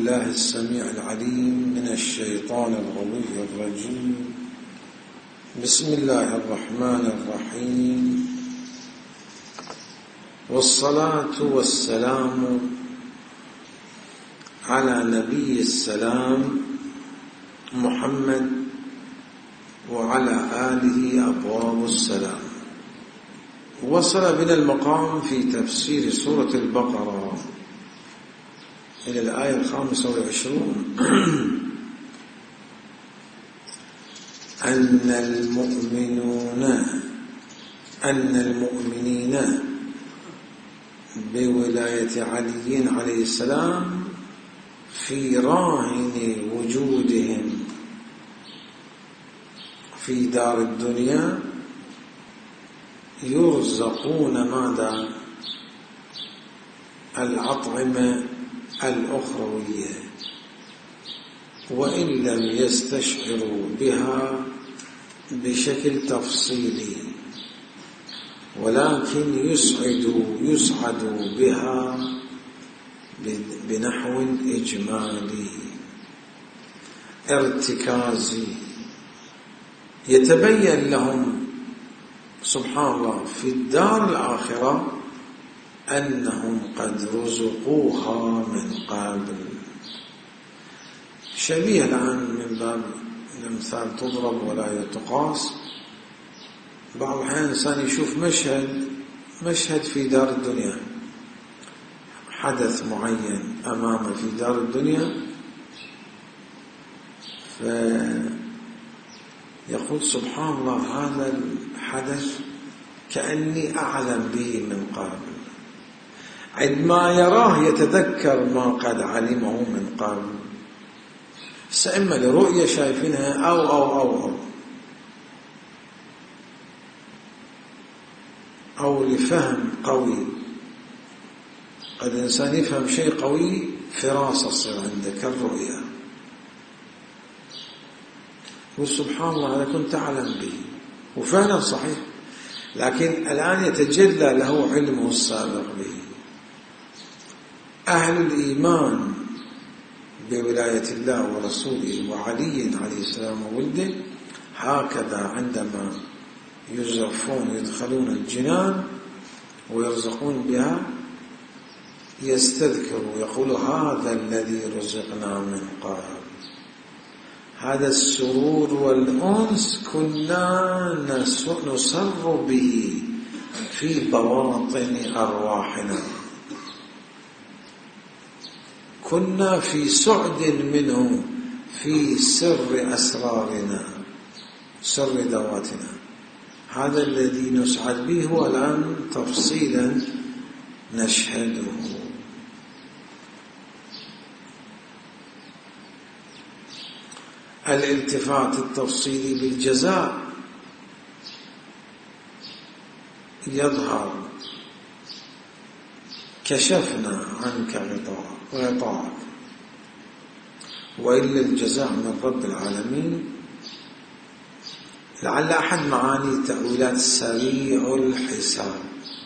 بالله السميع العليم من الشيطان الغوي الرجيم. بسم الله الرحمن الرحيم، والصلاة والسلام على نبي السلام محمد وعلى آله أبواب السلام. وصل بنا المقام في تفسير سورة البقرة إلى الآية 25 أن المؤمنين بولاية علي عليه السلام في راهن وجودهم في دار الدنيا يرزقون ماذا؟ الأطعمة الأخروية، وإن لم يستشعروا بها بشكل تفصيلي، ولكن يسعدوا بها بنحو إجمالي ارتكازي، يتبين لهم سبحان الله في الدار الآخرة أنهم قد رزقوها من قبل. شبيه الآن من باب الأمثال تضرب ولا تقاس. بعض الأحيان الإنسان يشوف مشهد في دار الدنيا، حدث معين أمامه في دار الدنيا، فيقول سبحان الله هذا الحدث كأني أعلم به من قبل. عندما يراه يتذكر ما قد علمه من قبل، إما لرؤية شايفينها أو لفهم قوي. قد إنسان يفهم شيء قوي فراسة تصير عنده كالرؤية، وسبحان الله هذا كنت أعلم به، وفعلا صحيح، لكن الآن يتجلى له علمه السابق به. أهل الإيمان بولاية الله ورسوله وعلي عليه السلام وولده هكذا عندما يزرفون يدخلون الجنان ويرزقون بها يستذكروا يقول هذا الذي رزقنا من قبل. هذا السرور والأنس كنا نسر به في بواطن أرواحنا، كنا في سعد منه في سر أسرارنا، سر ذواتنا. هذا الذي نسعد به هو الآن تفصيلا نشهده. الالتفات التفصيلي بالجزاء يظهر كشفنا عنك غطاءك، وإلا الجزاء من رب العالمين. لعل أحد معاني تأويلات سريع الحساب،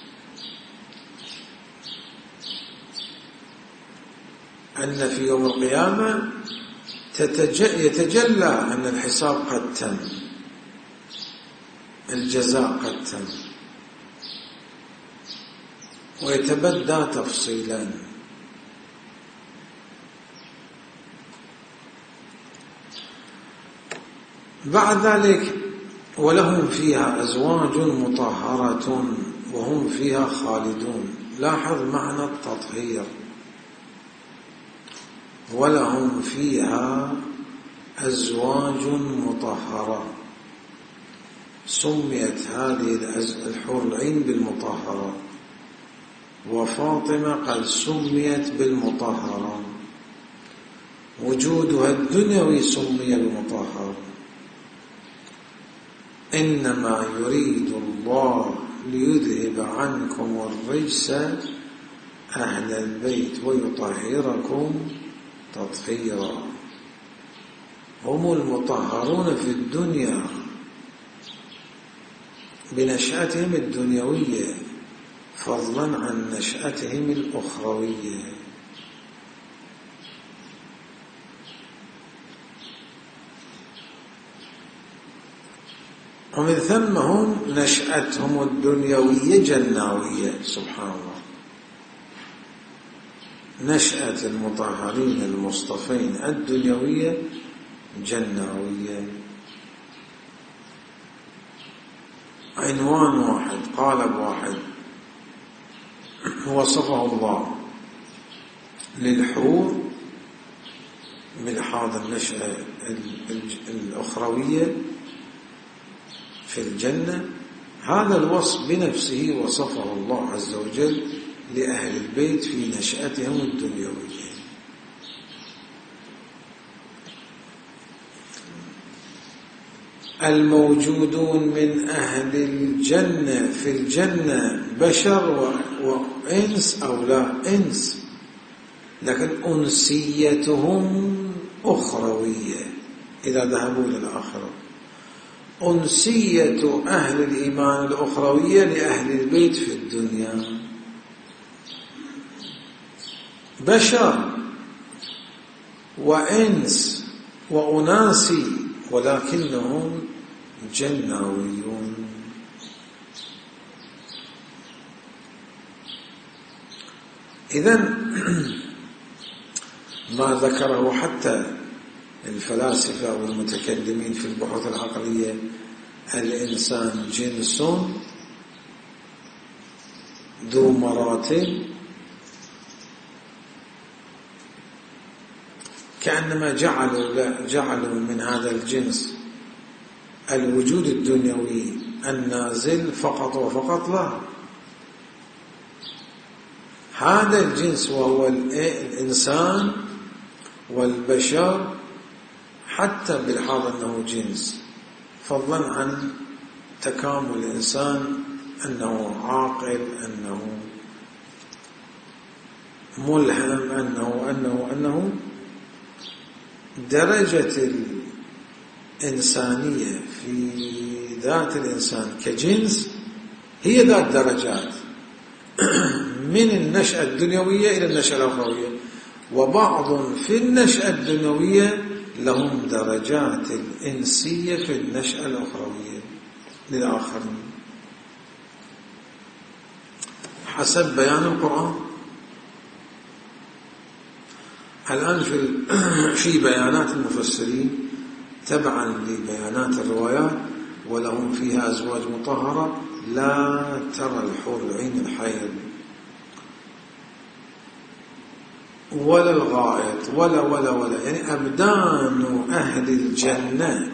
أن في يوم القيامة يتجلى أن الحساب قد تم، الجزاء قد تم، ويتبدى تفصيلا. بعد ذلك ولهم فيها أزواج مطهرة وهم فيها خالدون. لاحظ معنى التطهير، ولهم فيها أزواج مطهرة. سميت هذه الحور العين بالمطهرة، وفاطمة قد سميت بالمطهرة، وجودها الدنيوي سمي المطهر. إنما يريد الله ليذهب عنكم الرجس أهل البيت ويطهركم تطهيرا. هم المطهرون في الدنيا بنشأتهم الدنيوية، فضلا عن نشأتهم الأخروية. ومن ثم هم نشأتهم الدنيوية جناوية. سبحان الله، نشأة المطهرين المصطفين الدنيوية جناوية. عنوان واحد، قالب واحد، وصفه الله للحور بلحاظ النشأة الأخروية في الجنة. هذا الوصف بنفسه وصفه الله عز وجل لأهل البيت في نشأتهم الدنيوية. الموجودون من أهل الجنة في الجنة بشر وإنس أو لا إنس، لكن أنسيتهم أخروية إذا ذهبوا للآخرة. أنسية أهل الإيمان الأخروية لأهل البيت في الدنيا بشر وإنس وأناسي، ولكنهم جناويون. إذن ما ذكره حتى الفلاسفة والمتكلمين في البحوث العقلية، الإنسان جنس ذو مراتب، كأنما جعلوا من هذا الجنس الوجود الدنيوي النازل فقط وفقط. لا، هذا الجنس وهو الإنسان والبشر حتى بالحاضر أنه جنس، فضلا عن تكامل الإنسان، أنه عاقل، أنه ملهم، أنه درجة الإنسانية في ذات الإنسان كجنس هي ذات درجات من النشأة الدنيوية إلى النشأة الأخروية، وبعض في النشأة الدنيوية لهم درجات الإنسية في النشأة الأخروية للآخرين حسب بيان القرآن. الآن في بيانات المفسرين تبعا لبيانات الروايات، ولهم فيها أزواج مطهرة لا ترى الحور العين الحيض ولا الغائط ولا يعني أبدان أهل الجنة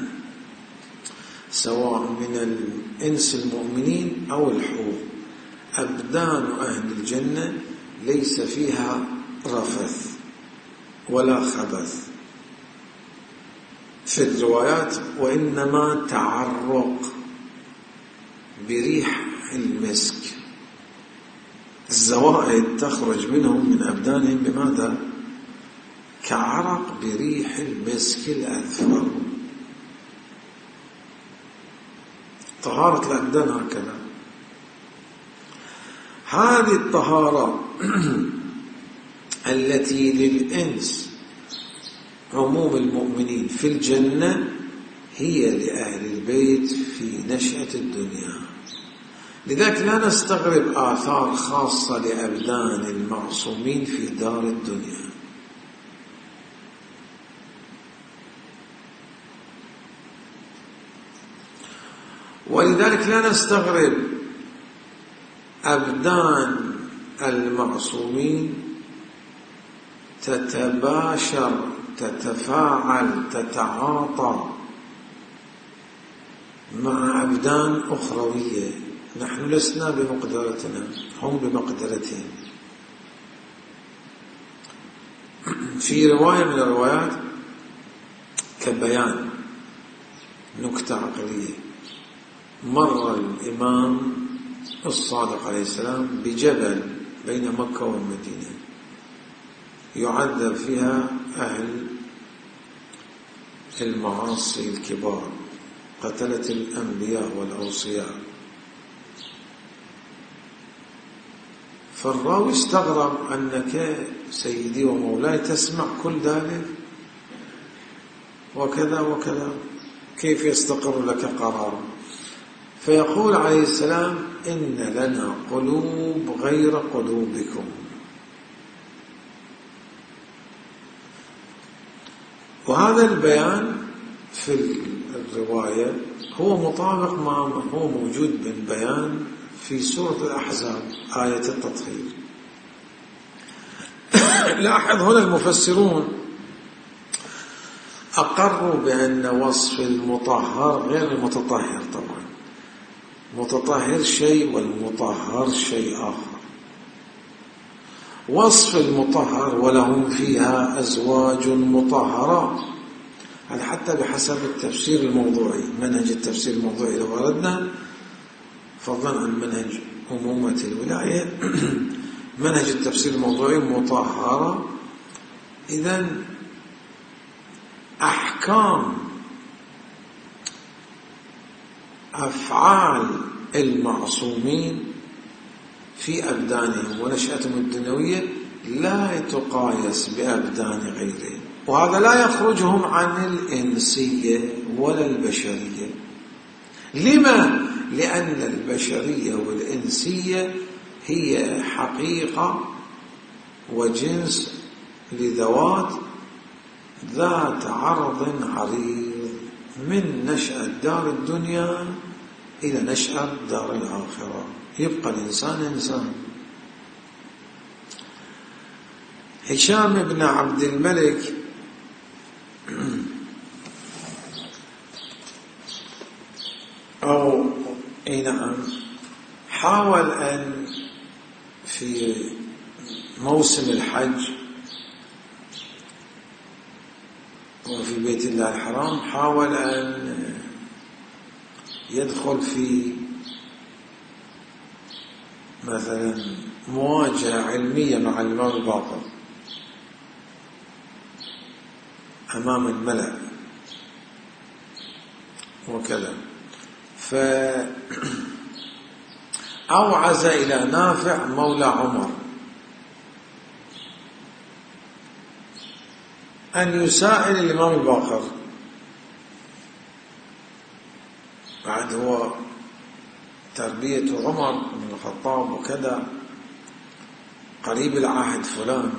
سواء من الإنس المؤمنين أو الحور، أبدان أهل الجنة ليس فيها رفث ولا خبث في الروايات، وإنما تعرق بريح المسك. الزوائد تخرج منهم من أبدانهم بماذا؟ كعرق بريح المسك الأذفر. طهارة الأبدان هكذا. هذه الطهارة التي للإنس عموم المؤمنين في الجنة هي لأهل البيت في نشأة الدنيا. لذلك لا نستغرب آثار خاصة لأبدان المعصومين في دار الدنيا. ولذلك لا نستغرب أبدان المعصومين تتباشر، تتفاعل، تتعاطى مع أبدان أخروية. نحن لسنا بمقدرتنا، هم بمقدرتهم. في رواية من الروايات كبيان نكتة عقلية، مر الإمام الصادق عليه السلام بجبل بين مكة والمدينة يعذب فيها أهل المعاصي الكبار، قتلة الأنبياء والأوصياء. فالراوي استغرب أنك سيدي ومولاي تسمع كل ذلك وكذا وكذا، كيف يستقر لك قرار؟ فيقول عليه السلام: إن لنا قلوب غير قلوبكم. وهذا البيان في الرواية هو مطابق ما هو موجود بالبيان في سورة الأحزاب آية التطهير. لاحظ هنا المفسرون أقروا بأن وصف المطهر غير المتطهر. طبعا متطهر شيء والمطهر شيء آخر. وصف المطهر: ولهم فيها أزواج مطهرة، هذا حتى بحسب التفسير الموضوعي، منهج التفسير الموضوعي لو أردنا فضلا عن منهج أمومة الولاية منهج التفسير الموضوعي مطهرة. إذن أحكام أفعال المعصومين في أبدانهم ونشأتهم الدنيوية لا تقايس بأبدان غيرهم، وهذا لا يخرجهم عن الإنسية ولا البشرية. لما؟ لأن البشرية والإنسية هي حقيقة وجنس لذوات ذات عرض عريض من نشأة دار الدنيا إلى نشأة دار الآخرة. يبقى الإنسان إنسان. هشام بن عبد الملك نعم حاول أن في موسم الحج وفي بيت الله الحرام حاول أن يدخل في مثلا مواجهة علمية مع الإمام الباقر أمام الملأ وكذا، فأوعز إلى نافع مولى عمر أن يسائل الإمام الباقر. بعد هو تربية عمر بن الخطاب وكذا قريب العهد فلان،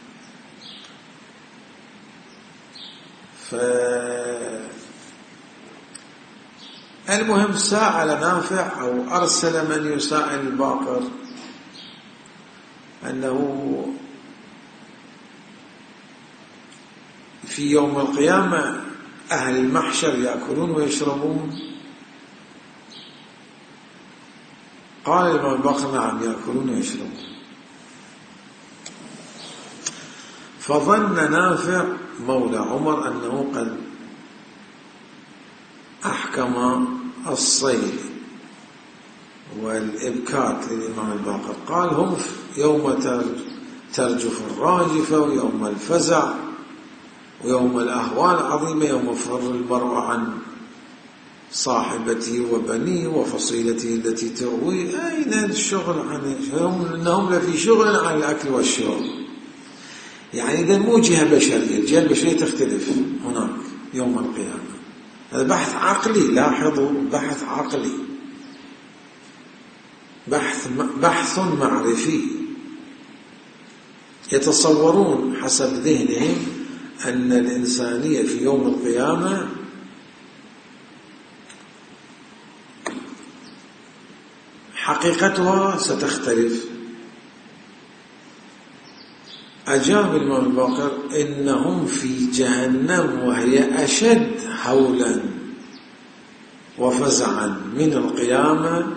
المهم سأل نافع أو أرسل من يسائل الباقر أنه في يوم القيامة أهل المحشر يأكلون ويشربون. قال الإمام الباقر: نعم يأكلون ويشربون. فظن نافع مولى عمر أنه قد أحكم الصيد والإبكات للإمام الباقر. قال: هم يوم ترجف الراجفة ويوم الفزع ويوم الأهوال العظيمة، يوم فر المرء عن صاحبته وبنيه وفصيلته التي تؤويه. أين الشغل إنهم لفي شغل عن الأكل والشرب. يعني إذا مو جهة بشرية، الجهة البشرية تختلف هناك يوم القيامة. هذا بحث عقلي، لاحظوا بحث عقلي، بحث معرفي. يتصورون حسب ذهنهم أن الإنسانية في يوم القيامة حقيقتها ستختلف. أجاب الإمام الباقر: إنهم في جهنم وهي أشد هولا وفزعا من القيامة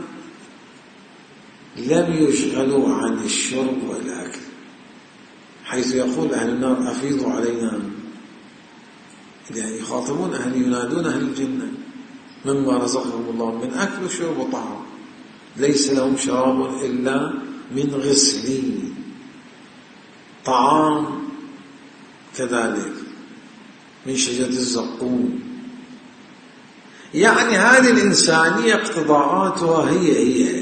لم يشغلوا عن الشرب والأكل، حيث يقول أهل النار: أفيضوا علينا، يعني يخاطبون أهل، ينادون أهل الجنة مما رزقهم الله من أكل وشرب وطعام، ليس لهم شراب إلا من غسلين، طعام كذلك من شجرة الزقوم. يعني هذه الإنسانية اقتضاءاتها هي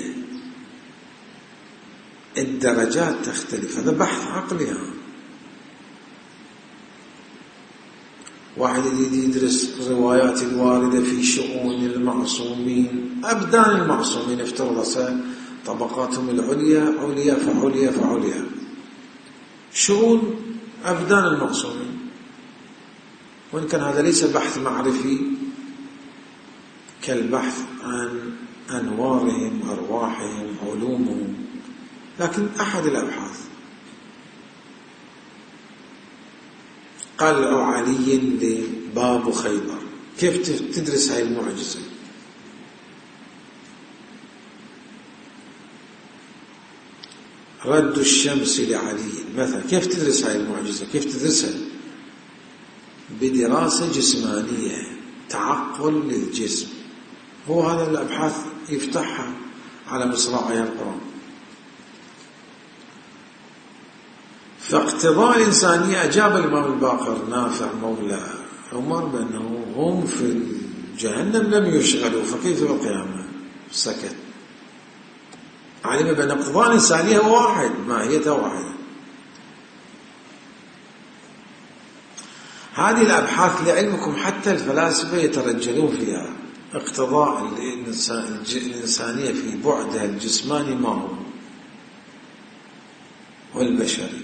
الدرجات تختلف. هذا بحث عقلي. واحد يدرس روايات الواردة في شؤون المعصومين، أبدان المعصومين، افترض طبقاتهم العليا عليا فعليا فعليا، شؤون أبدان المعصومين، وإن كان هذا ليس بحث معرفي كالبحث عن أنوارهم، أرواحهم، علومهم، لكن أحد الأبحاث. قال علي لباب خيبر: كيف تدرس هاي المعجزة؟ رد الشمس لعلي مثلا. كيف تدرس هاي المعجزة؟ كيف تدرسها؟ بدراسة جسمانية، تعقل للجسم. هو هذا الأبحاث يفتحها على مصراعيها القرآن. فاقتضاء الإنسانية، أجاب الإمام الباقر نافع مولى عمر بأنه هم في جهنم لم يشغلوا، فكيف القيامة؟ سكت. علم بأن اقتضاء الإنسانية واحد، ماهيته واحدة. هذه الأبحاث لعلمكم حتى الفلاسفة يترجلون فيها. اقتضاء الإنسانية في بعدها الجسماني ما هو، والبشري.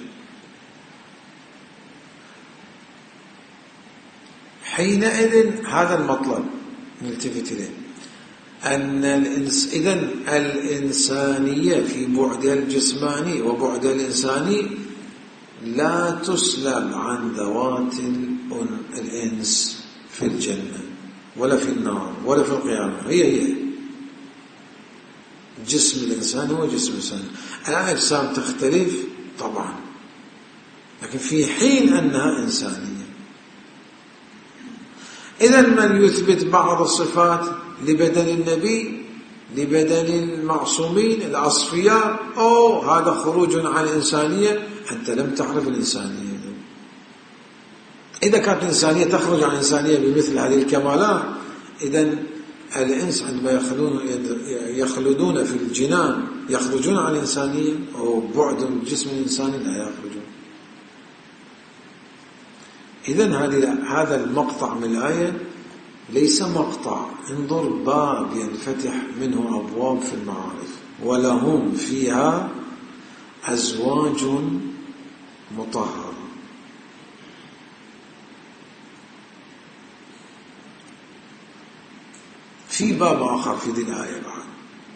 حينئذ هذا المطلب نلتفت إليه، أن إذن الإنسانية في بعدها الجسماني وبعدها الإنساني لا تسلب عن ذوات الإنس في الجنة ولا في النار ولا في القيامة. هي جسم الإنسان هو جسم الإنسان. الأجسام تختلف طبعا، لكن في حين أنها إنسانية. إذن من يثبت بعض الصفات لبدن النبي، لبدن المعصومين الأصفياء، هذا خروج عن الإنسانية. أنت لم تعرف الإنسانية. إذا كانت الإنسانية تخرج عن الإنسانية بمثل هذه الكمالات، إذن الإنس عندما يخلدون في الجنان يخرجون عن الإنسانية، أو بعد الجسم الإنساني لا يخرجون. إذن هذا المقطع من الآية ليس مقطع. انظر، باب ينفتح منه أبواب في المعارف. ولهم فيها أزواج مطهرة. في باب آخر في هذه الآية بعد،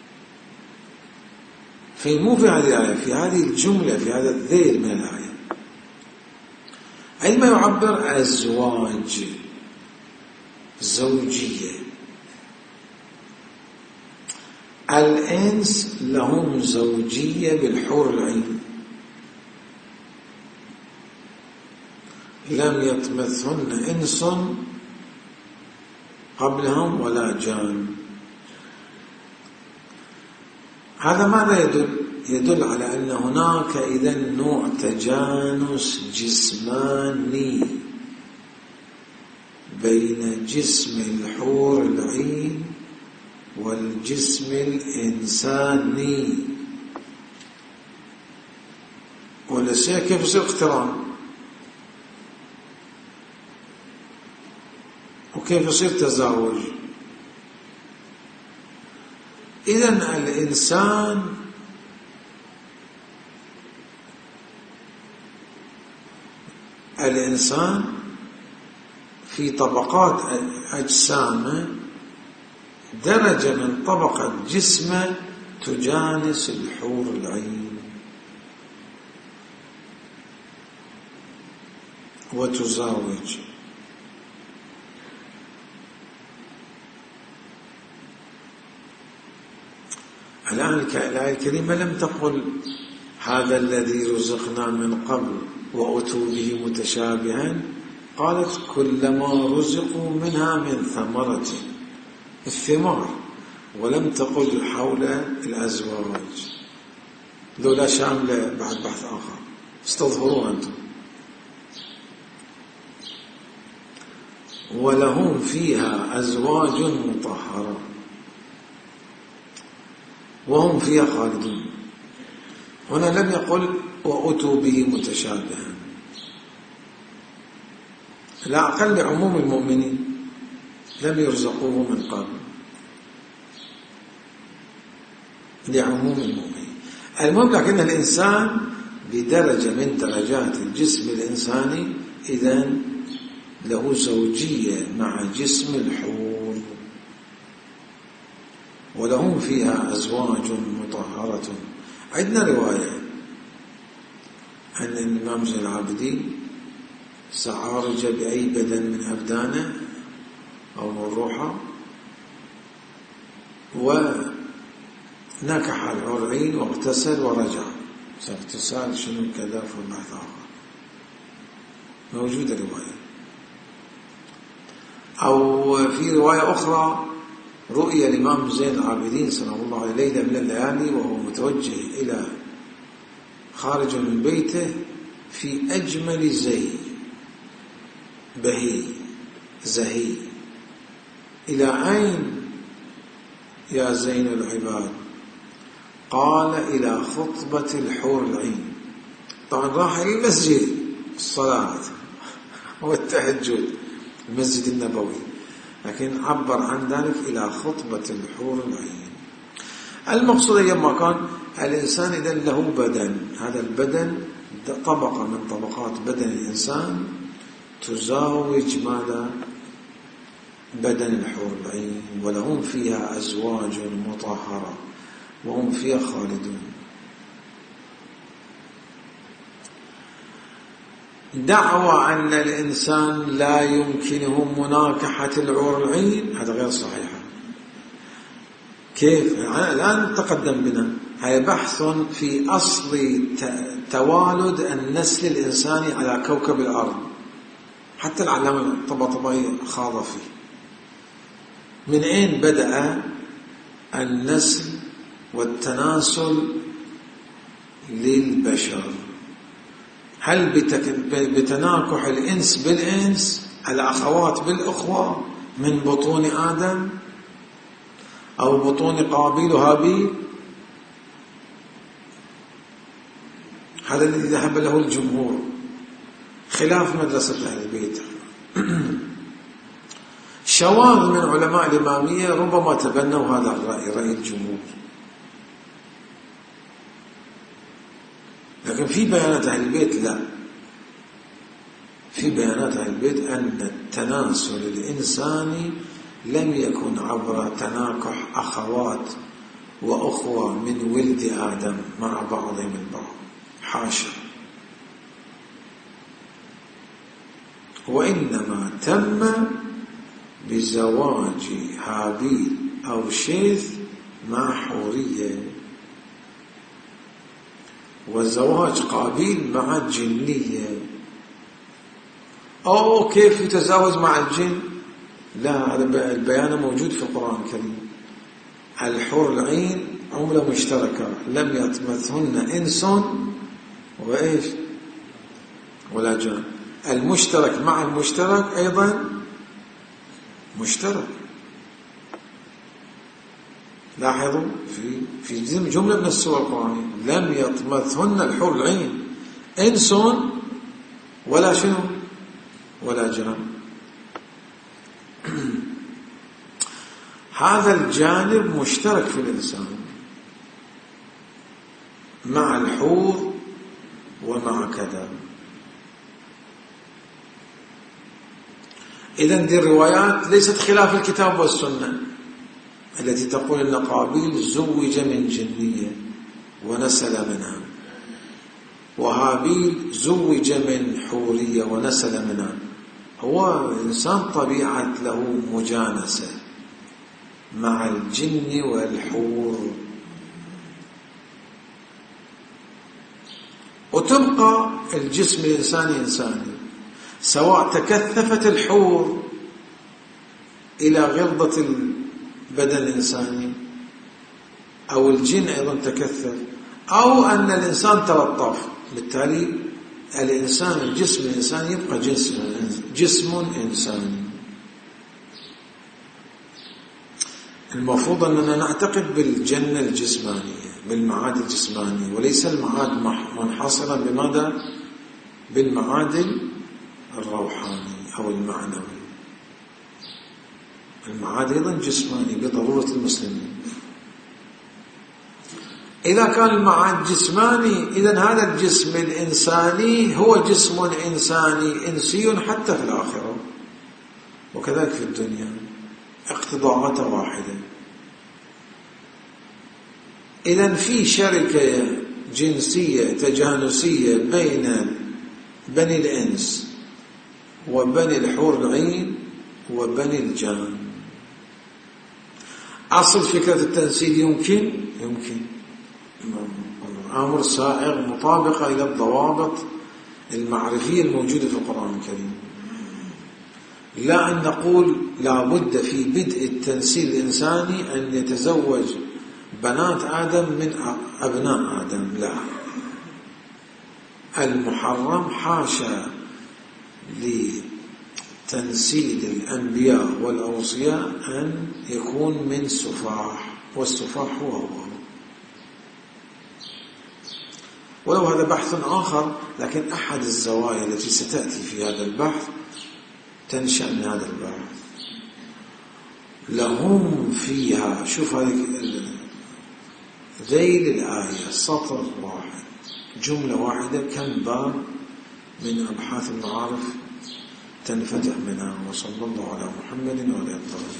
مو في هذه الآية، في هذه الجملة، في هذا الذيل من الآية، عندما يعبر أزواج زوجية. الإنس لهم زوجية بالحور العين، لم يطمثهن إنس قبلهم ولا جان. هذا ماذا يدل؟ يدل على أن هناك إذن نوع تجانس جسماني بين جسم الحور العين والجسم الإنساني. وليس كيف يصير اقتران، وكيف يصير تزاوج. إذن الإنسان في طبقات أجسامه درجة من طبقة جسمه تجانس الحور العين وتزاوج. الآن الآية الكريمة لم تقل هذا الذي رزقنا من قبل وأتوا به متشابها، قالت كلما رزقوا منها من ثمرة، الثمار، ولم تقل حول الأزواج. لولا شاملة بعد بحث آخر، استظهروا أنتم. ولهم فيها أزواج مطهرة وهم فيها خالدون. هنا لم يقل وأتوا به متشابها. لا أقل لعموم المؤمنين لم يرزقوه من قبل، لعموم المؤمنين. المهم لكن الإنسان بدرجة من درجات الجسم الإنساني إذن له زوجية مع جسم الحور، ولهم فيها أزواج مطهرة. عندنا رواية أن الإمام زين العابدين سعارج بأي بدن من أبدانه أو من روحه، ونكح العرعين واغتسل ورجع. اغتسال شنو كذا في البحث آخر، موجودة رواية. أو في رواية أخرى رؤيا الإمام زين العابدين صلى الله عليه ليلة من الليالي وهو متوجه إلى خارج من بيته في أجمل زي بهي زهي. إلى أين يا زين العباد؟ قال إلى خطبة الحور العين. طبعا راح إلى المسجد الصلاة والتهجد، المسجد النبوي، لكن عبر عن ذلك إلى خطبة الحور العين. المقصود أيما كان الإنسان إذن له بدن، هذا البدن طبقة من طبقات بدن الإنسان تزاوج ماذا؟ بدن الحور العين، ولهم فيها أزواج مطهرة وهم فيها خالدون. دعوى أن الإنسان لا يمكنه مناكحة الحور العين هذا غير صحيح. كيف؟ الآن تقدم بنا هذا بحث في أصل توالد النسل الإنساني على كوكب الأرض، حتى العلامة الطباطبائي خاض فيه. من أين بدأ النسل والتناسل للبشر؟ هل بتناكح الإنس بالإنس، الأخوات بالأخوة من بطون آدم، أو بطون قابيل وهابيل؟ هذا الذي ذهب له الجمهور، خلاف مدرسة أهل البيت. شواذ من علماء الإمامية ربما تبنوا هذا الرأي، رأي الجمهور، لكن في بيانات أهل البيت لا، في بيانات أهل البيت أن التناسل الإنساني لم يكن عبر تناكح أخوات وأخوة من ولد آدم مع بعضهم البعض، حاشا، وإنما تم بزواج هابيل أو شيث مع حورية، وزواج قابيل مع جنية. أو كيف يتزاوج مع الجن؟ لا، هذا البيان موجود في القرآن الكريم. الحور العين عملة مشتركة لم يطمثهن إنس وإيش ولا جان. المشترك مع المشترك أيضا مشترك. لاحظوا في جملة من السور القرآنية لم يطمثهن الحور العين إنس ولا شنو ولا جان. هذا الجانب مشترك في الإنسان مع الحور ومع كذا. إذن دي الروايات ليست خلاف الكتاب والسنة التي تقول أن قابيل زوج من جنية ونسل منها، وهابيل زوج من حورية ونسل منها. هو إنسان طبيعة له مجانسة مع الجن والحور، وتبقى الجسم الإنساني إنساني، سواء تكثفت الحور إلى غلظة البدن الإنساني أو الجن أيضا تكثف، أو أن الإنسان تلطف. بالتالي الإنسان الجسم الإنساني يبقى جسم إنساني. المفروض أننا نعتقد بالجنة الجسمانية، بالمعاد الجسماني، وليس المعاد منحصرا بماذا؟ بالمعاد الروحاني أو المعنوي. المعاد أيضا جسماني بضرورة المسلمين. إذا كان المعاد جسماني إذن هذا الجسم الإنساني هو جسم إنساني إنسي حتى في الآخرة، وكذلك في الدنيا اقتضاءات واحدة. إذن في شركة جنسية تجانسية بين بني الإنس وبني الحور العين وبني الجان. أصل فكرة التنسيق يمكن أمر سائغ مطابقة إلى الضوابط المعرفية الموجودة في القرآن الكريم، لا أن نقول لا بد في بدء التنسيق الإنساني أن يتزوج بنات آدم من أبناء آدم، لا. المحرم حاشا لتنسيل الأنبياء والأوصياء أن يكون من سفاح، والسفاح هو ولو هذا بحث آخر، لكن أحد الزوايا التي ستأتي في هذا البحث تنشأ من هذا البحث. لهم فيها، شوف هذه ذيل الآية سطر واحد جملة واحدة كم باب من أبحاث المعارف تنفتح منها. وصلى الله على محمد وعلى آله.